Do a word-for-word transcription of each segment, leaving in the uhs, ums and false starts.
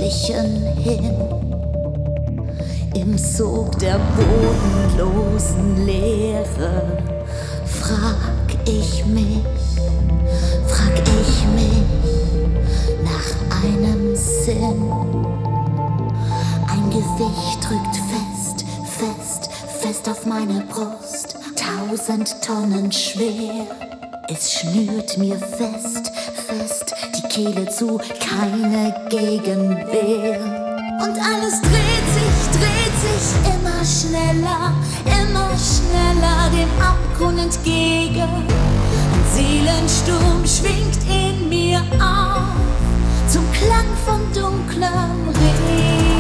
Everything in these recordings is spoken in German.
Unendlichen hin. Im Sog der bodenlosen Leere frag ich mich, frag ich mich nach einem Sinn. Ein Gewicht drückt fest, fest, fest auf meine Brust, tausend Tonnen schwer. Es schnürt mir fest, fest die Kehle zu, keine Gegenwehr. Und alles dreht sich, dreht sich immer schneller, immer schneller dem Abgrund entgegen. Ein Seelensturm schwingt in mir auf, zum Klang von dunklem Regen.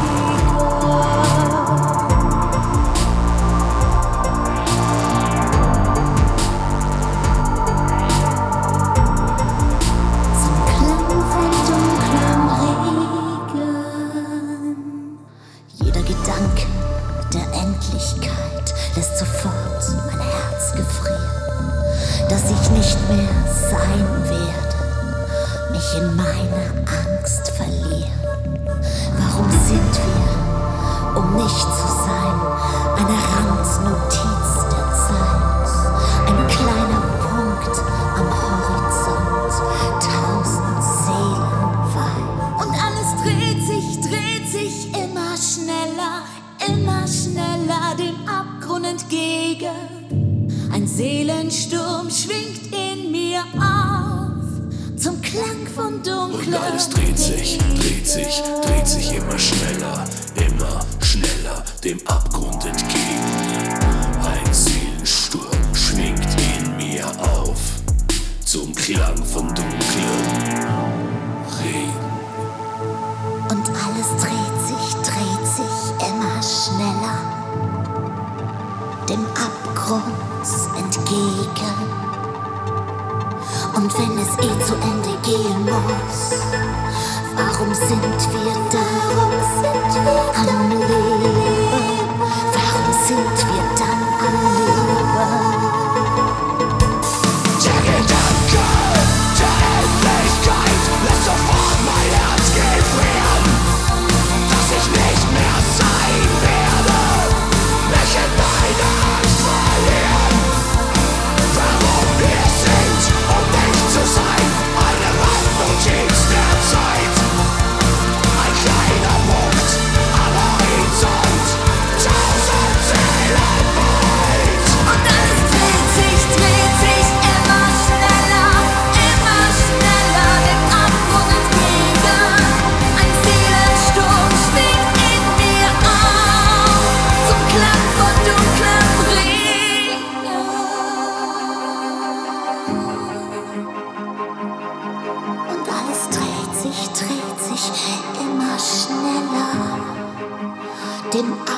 Gedanke der Endlichkeit lässt sofort mein Herz gefrieren, dass ich nicht mehr sein werde, mich in meiner Angst verlieren. Warum sind wir, um nicht zu sein, eine Randnotiz der Zeit, ein kleiner Punkt am Horizont, tausend Seelen weit. Und alles dreht sich, dreht sich immer schneller, immer schneller dem Abgrund entgegen. Ein Seelensturm schwingt in mir auf, zum Klang von dunklen. Und alles dreht sich, dreht sich, dreht sich immer schneller, immer schneller dem Abgrund entgegen. Ein Seelensturm schwingt in mir auf, zum Klang von dunklem Regen. Und alles dreht sich, dreht sich immer schneller dem Abgrund entgegen. Und wenn es eh zu Ende gehen muss, warum sind wir da? Warum sind wir am Leben? Warum sind wir dann am Leben? Der Gedanke der Endlichkeit lässt sofort mein Herz gefrieren, dass ich nicht mehr sein werde, mich in meine Angst verlieren. Warum wir sind, um nicht zu sein, eine Randnotiz der Zeit, ein kleiner Punkt am Horizont, tausend Seelen weit. Und alles dreht sich, dreht sich immer schneller, immer schneller dem Abgrund entgegen. Ein Seelensturm schwingt in mir auf, zum Klang von dunklem Regen. Und alles dreht sich, dreht sich immer schneller dem Abgrund